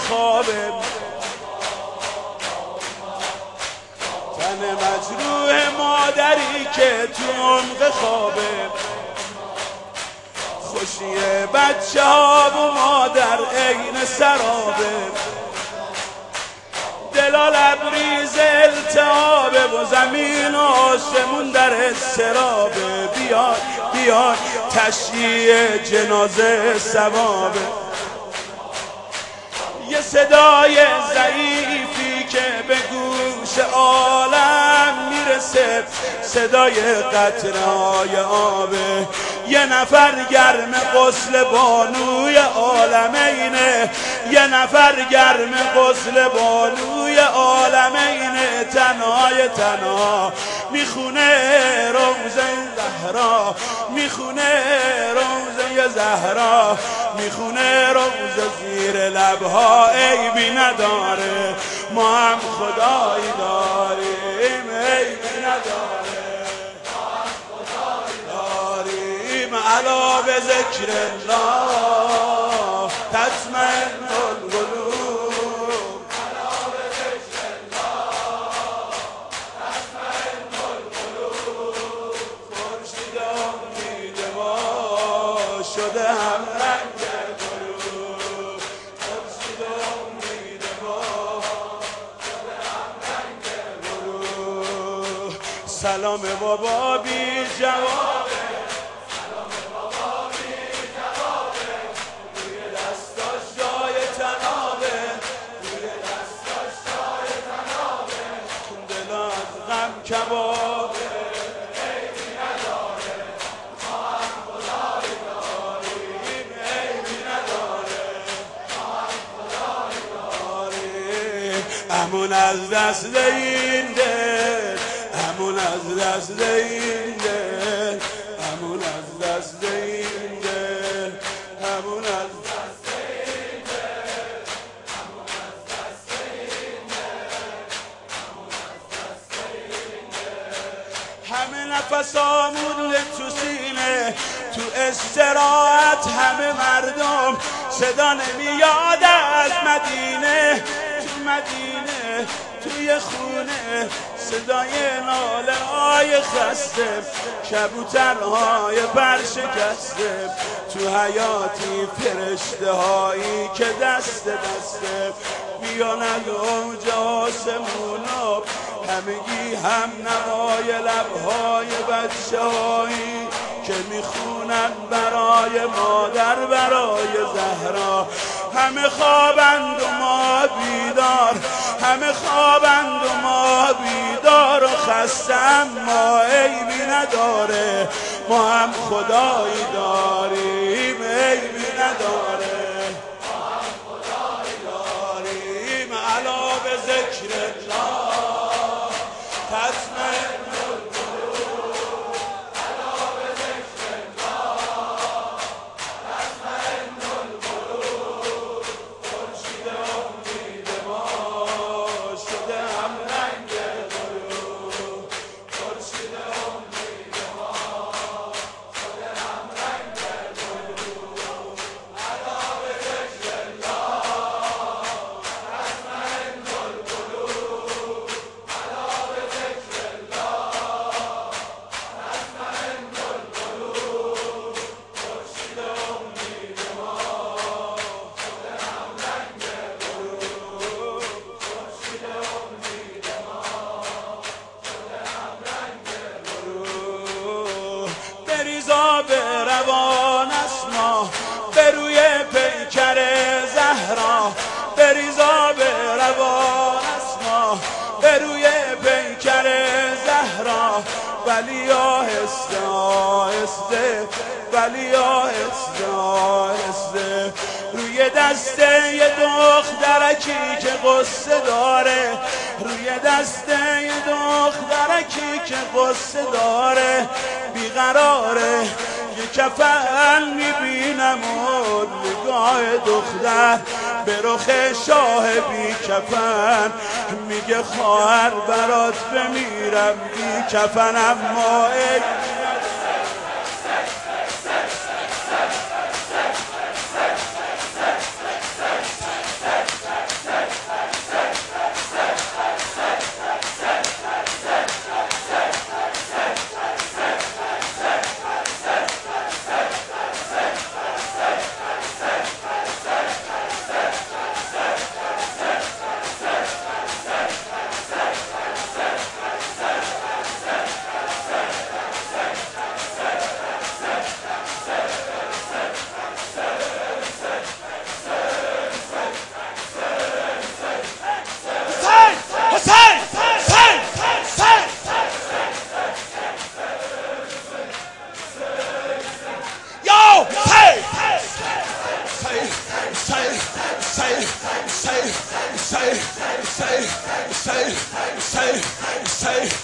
خوابه، تن مجروح مادری که تو عمق خوابه، خوشی بچه ها و مادر عین سرابه، دلا لبریز التهابه و زمین و آسمون در اضطرابه. بیان بیان تشییع جنازه ثوابه. یه صدای ضعیفی که به گوش عالم میرسه، صدای قطره‌های آبه. یه نفر گرم غسل بانوی عالمینه، یه نفر گرم غسل بانوی عالمینه. تنهای تنها میخونه روزه زهرا، میخونه روزه زهرا، میخونه روزه زیر لبها عیبی نداره. ما هم خدایی داریم عیبی نداره، علا به ذکر الله تطمئن القلوب، علا به ذکر الله تطمئن القلوب. خورشید امید ما شده هم رنگ غروب، خورشید امید ما شده هم رنگ غروب. سلام بابا بی جواب، کبابه عیبی نداره. ما هم خدایی داریم عیبی نداره، ما هم خدایی داریم. امون از دست این دل، امون از دست این دل، امون از دست این دل، امون از دست این دل، امون از دست این دل، امون از دست این دل. همه نفسامون تو سینه، تو استراحت همه مردم، صدا نمیاد از مدینه. تو مدینه توی خونه صدای ناله های خسته، کبوترهای برشکسته. تو حیاتی فرشته هایی که دست دسته، بیان از اوج آسمونا همگی هم نوای لبهای بچه هایی که میخونن برای مادر، برای زهرا. همه خوابند و ما بیدار، همه خوابند و ما بیدار و خسته، اما عیبی نداره. ما هم خدایی داریم عیبی نداره، ما هم خدایی داریم. علا به ذکر الله تطمئن القلوب، علا به ذکر الله تطمئن القلوب. خورشید امید ما شده هم رنگ غروب، خورشید امید ما شده هم رنگ غروب. علا به ذکر الله تطمئن القلوب، علا به ذکر الله تطمئن القلوب. خورشید امید ما شده هم رنگ غروب، خورشید امید ما شده هم رنگ غروب. بریزا به روان اسما به روی پیکر زهرا، بریزا به روان اسما به روی پیکر زهرا. ولی آهسته آهسته، ولی آهسته آهسته، روی دسته یه دخترکی که قصه داره، روی دسته یه دخترکی که قصه داره. بیقراره یه کفن میبینم و نگاه دختر به رخ شاه بی کفن. میگه خواهر برات بمیرم بی کفن، اما say, say, say, say, say,